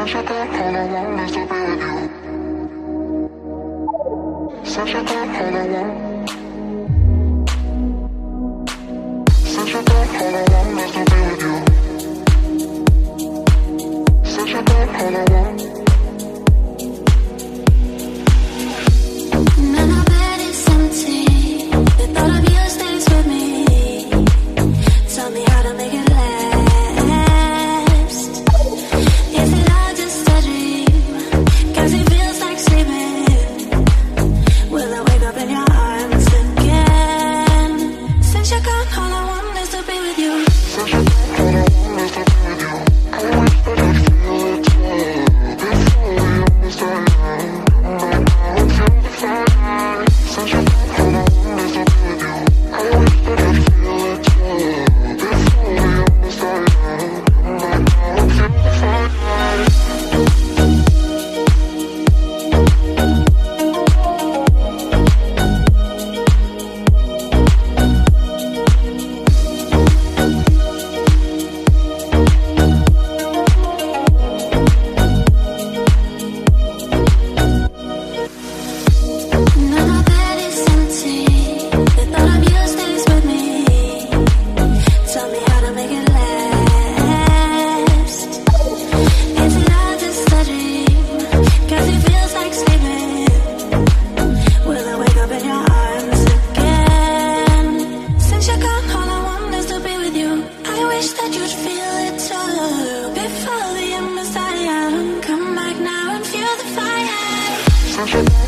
Since you got all I want is to be with you. Since you got all I want. Since you got all I want is to be with you. Since you got all I want. Now my bed is empty. The thought of you stays with me. Tell me how to make it last. Is it all just a dream? 'Cause it feels like sleeping. Will I wake up in your arms again? Since you're gone, all I want is to be with you. Since you got all I want is to be with you. I wish that I feel it too. Before we understand. But now I'm feel the fire. Since you got all I want is to be with you. I wish that I feel it too. Before we understand. But now I'm feel the fire. Now my bed is empty. The thought of you stays with me. Tell me how to make it last. Is it all just a dream? 'Cause it feels like sleeping. Will I wake up in your arms again? Since you're gone, all I want is to be with you. I wish that you'd feel it too. Before the end was come back now and feel the fire. Since you got